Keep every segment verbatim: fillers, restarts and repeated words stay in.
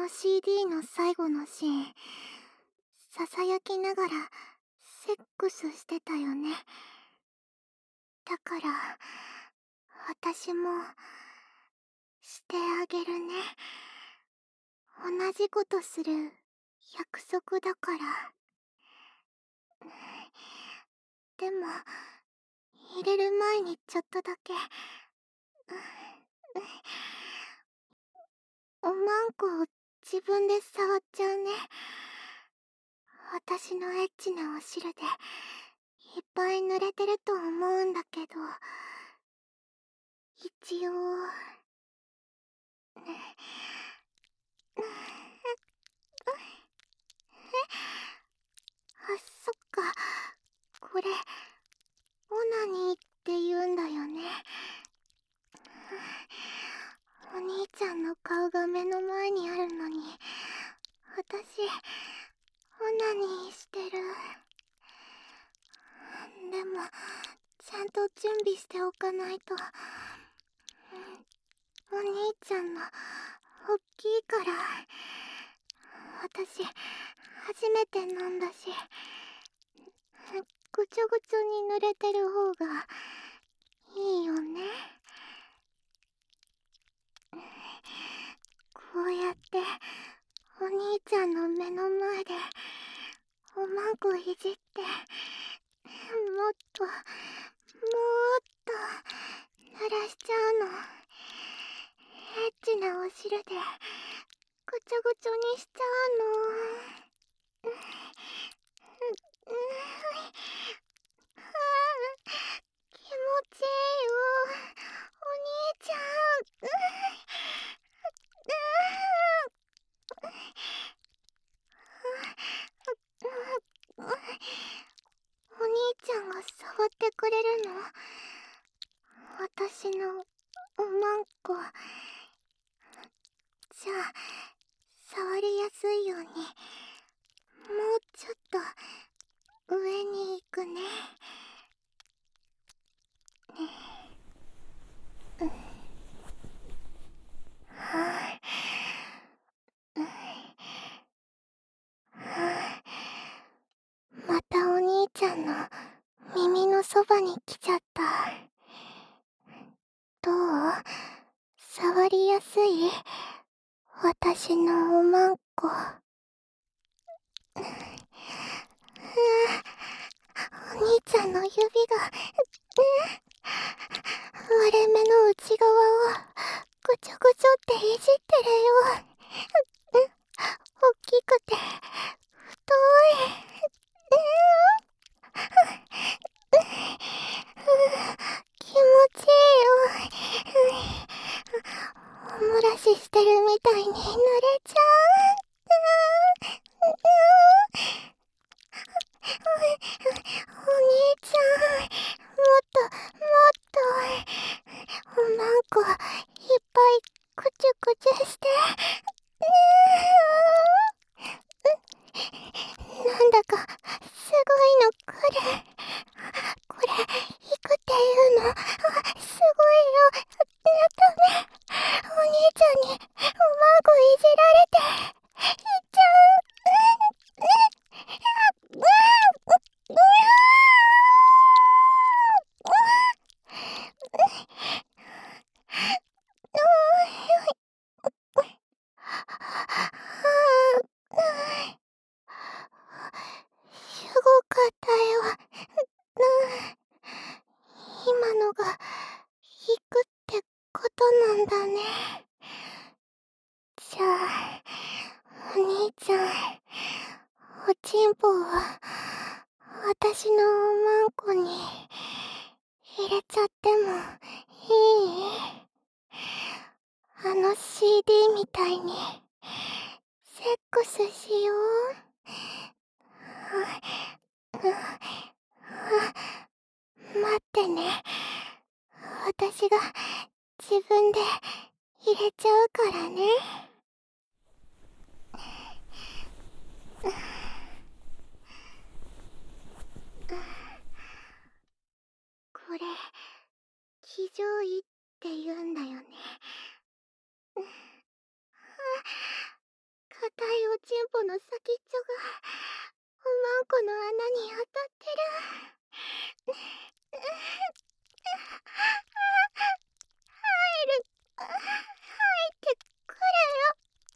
シーディー の最後のシーン、ささやきながらセックスしてたよね。だから私もしてあげるね。同じことする約束だから。でも入れる前にちょっとだけ。おまんこを自分で触っちゃうね。私のエッチなお汁でいっぱい濡れてると思うんだけど、一応あ、そっか、これオナニーって言うんだよね。お兄ちゃんの顔が目の前にあるのに私オナニーしてる。でもちゃんと準備しておかないと。お兄ちゃんのおっきいから。私初めて飲んだし、ぐちょぐちょに濡れてる方がいいよね。こうやってお兄ちゃんの目の前でおまんこいじって、もっともっと濡らしちゃうの。エッチなお汁でぐちょぐちょにしちゃうの。うん、うん、はあ、気持ちいいよお兄ちゃん。うん、うん、お兄ちゃんが触ってくれるの？私のおまんこ。じゃあ触りやすいようにもうちょっと上に行くね。うん、はぁ、うん、はぁ、またお兄ちゃんの耳のそばに来ちゃった。どう？触りやすい？私のおまんこ。うん、お兄ちゃんの指が、うん、割れ目の内側をぐちょぐちょっていじってるよ。うん、大きくて太い。うん、気持ちいいよ。おもらししてるみたいに濡れちゃう。お兄ちゃん、もっともっとおまんこいっぱいくちゅくちゅして。なんだかすごいの来る。これ行くっていうの？あ、すごいよ。ダメ、お兄ちゃんにおまんこいじられて行っちゃう。うん、うん、うん、うん、すごかったよ。今のが引くってことなんだね。じゃあお兄ちゃん、おちんぽを私のおまんこに入れちゃってもいい？あの シーディー みたいにセックスしよう。あ、あ、待ってね。私が自分で入れちゃうからね。これ騎乗位って言うんだよね。 たいおちんぽの先っちょがおまんこの穴に当たってる。入る、入ってくれよ。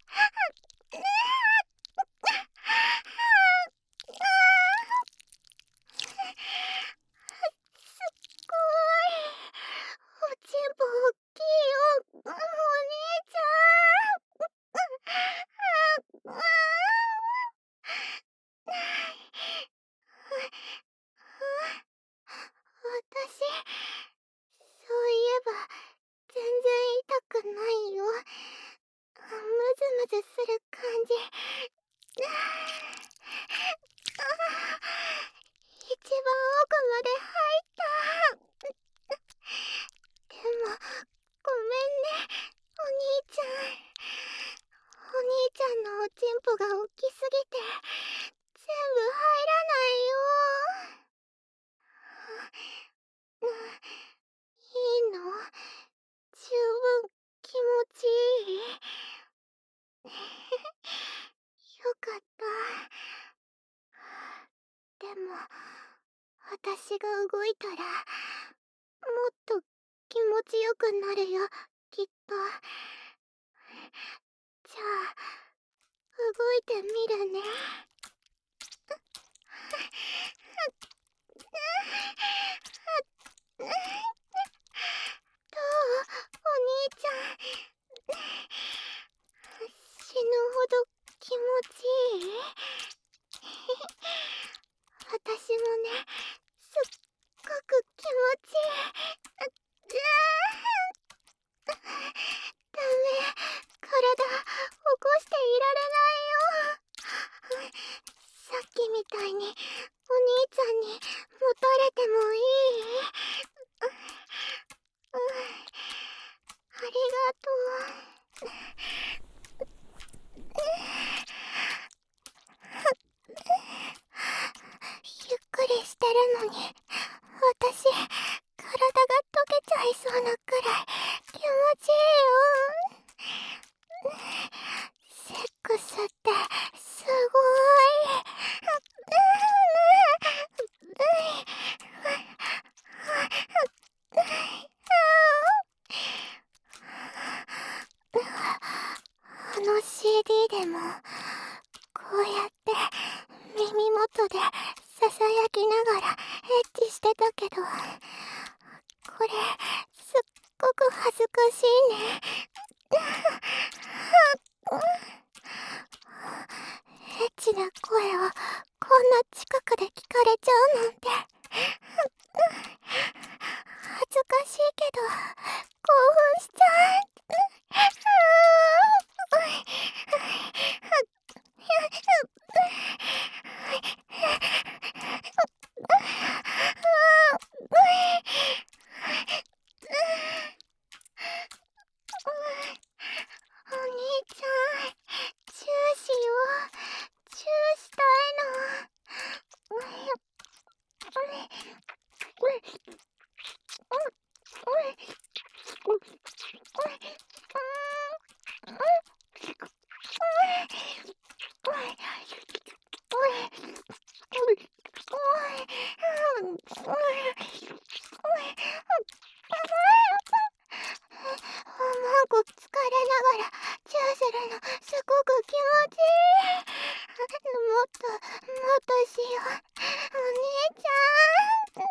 すっごい。おちんぽおっきいよ、お兄ちゃん。私、そういえば全然痛くないよ。ムズムズする感じ。一番奥まで入った。でも、ごめんね、お兄ちゃん。お兄ちゃんのおちんぽが大きすぎて、全部入らないよ。うん、いいの？十分気持ちいい？よかった。でも、私が動いたら、もっと気持ちよくなるよ、きっと。じゃあ、動いてみるね。どう？お兄ちゃん。死ぬほど気持ちいい？私もね、すっごく気持ちいい。うわー、ダメ、体起こしていられないよ。さっきみたいにお兄ちゃんに持たれてもいい？うん、ありがとう。ゆっくりしてるのに、私、体が溶けちゃいそうなくらい気持ちいいよ。セックスってすごい。あの シーディー でもこうやって耳元でささやきながらエッチしてたけど、これすっごく恥ずかしいね。エッチな声をこんな近くで聞かれちゃうなんて。恥ずかしいけど興奮しちゃう。お兄ちゃん、チューしよう。チューしたいの。おまんこ疲れながらチューするのすごく気持ちいい。もっともっとしよう、お兄ちゃん。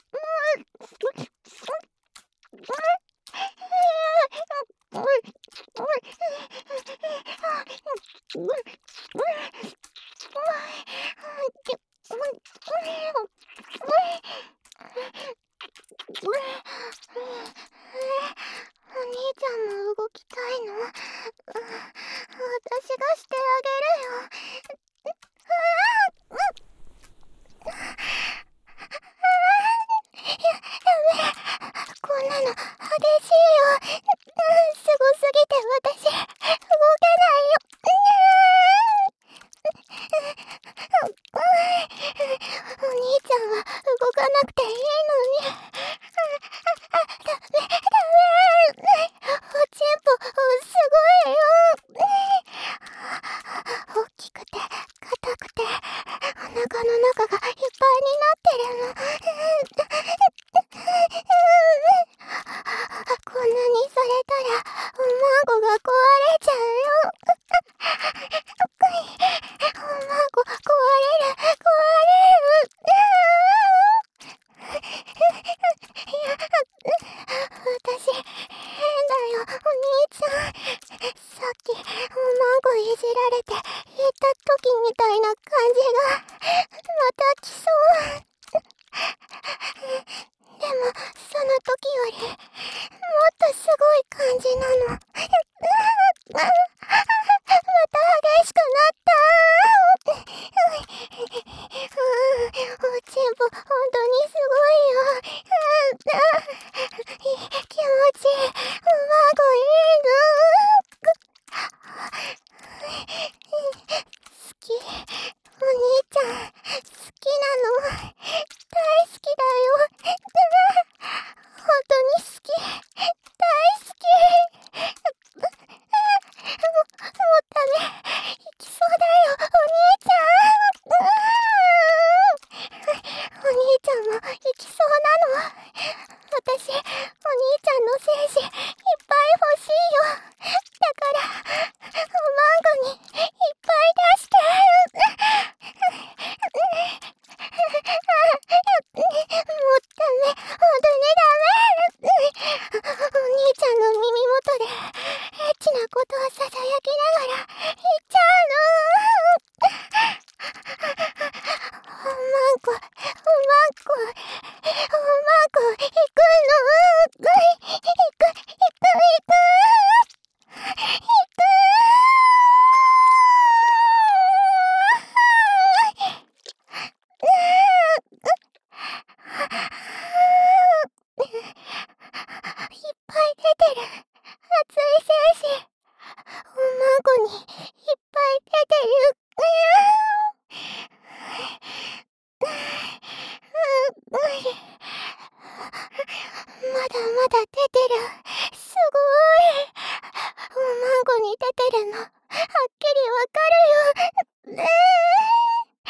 お兄ちゃんも動きたいの？私がしてあげるよ。こんなの激しいよ。すごすぎて私動けないよ。お兄ちゃんは動かなくていいのに。ダメダメ、おちんぽすごいよ。 兄ちゃんも行きそうなの。私、お兄ちゃんの精子いっぱい欲しいよ。だから、おまんごにいっぱい出して。もうダメ、本当にダメ。お兄ちゃんの耳元でエッチなことをささやきながら言っちゃうの。おまんこ、おまんこ、おまんこ、行くの。行く、行く、行く、行く。いっぱい出てる。熱い精子。おまんこにいっぱい出てる。まだまだ出てる。すごい。おまんこに出てるの、はっきりわかるよ。ねえ。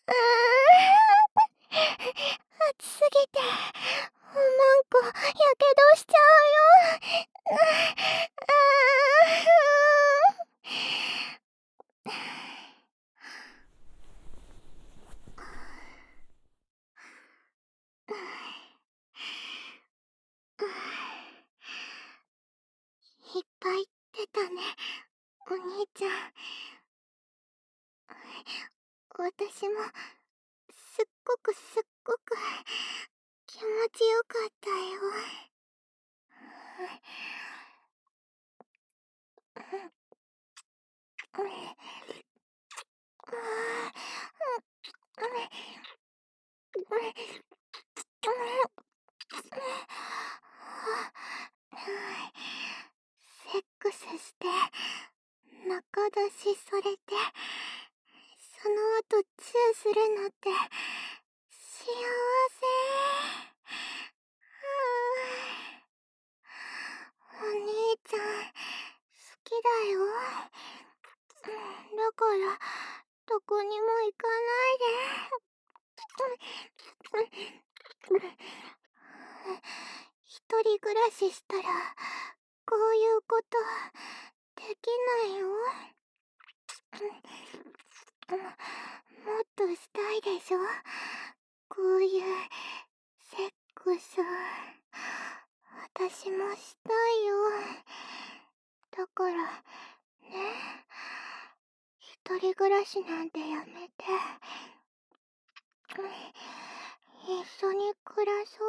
熱すぎて、おまんこ、やけどしちゃうよ。いっぱい出たね、お兄ちゃん。私も、すっごくすっごく、気持ちよかったよ。セックスして、中出しされて、その後チューするのって幸せ。お兄ちゃん好きだよ。だからどこにも行かないで。一人暮らししたらこういうことできないよ。もっとしたいでしょ、こういうセックス。私もしたいよ。だからね、一人暮らしなんてやめて、一緒に暮らそう。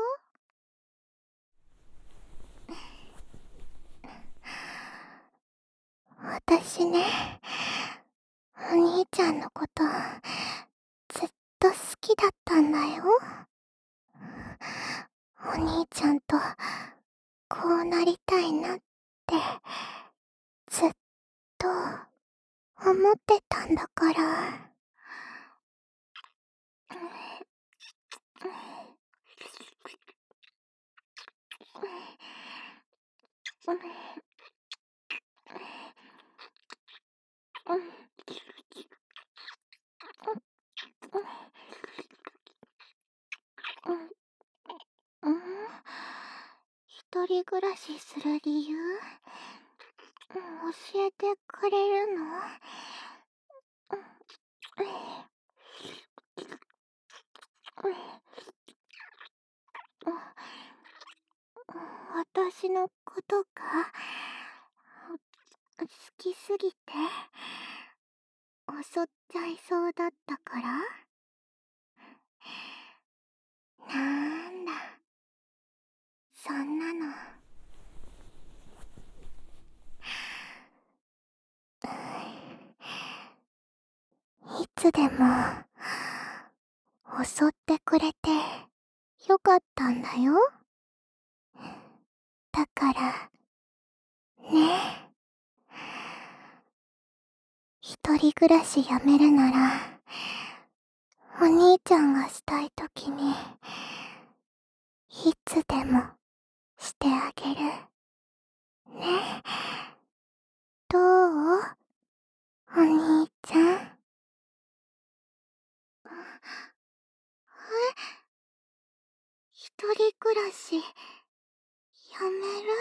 私ね、お兄ちゃんのことずっと好きだったんだよ。お兄ちゃんとこうなりたいなってずっと思ってたんだから。一人暮らしする理由教えてくれるの？私のことが好きすぎて襲っちゃいそうだったから？なんだ、そんなの。いつでも襲ってくれてよかったんだよ。だからね、一人暮らしやめるならお兄ちゃんがしたいときにいつでもしてあげるね。どう？お兄ちゃん。え？ 人暮らしやめる？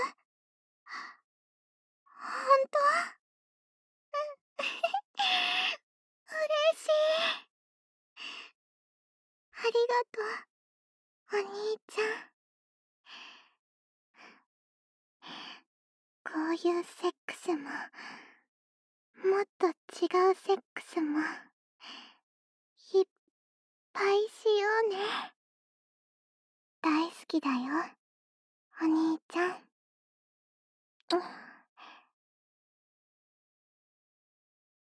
ほんと？嬉しい。ありがとう、お兄ちゃん。こういうセックスも、もっと違うセックスも、いっぱいしようね。大好きだよ、お兄ちゃん。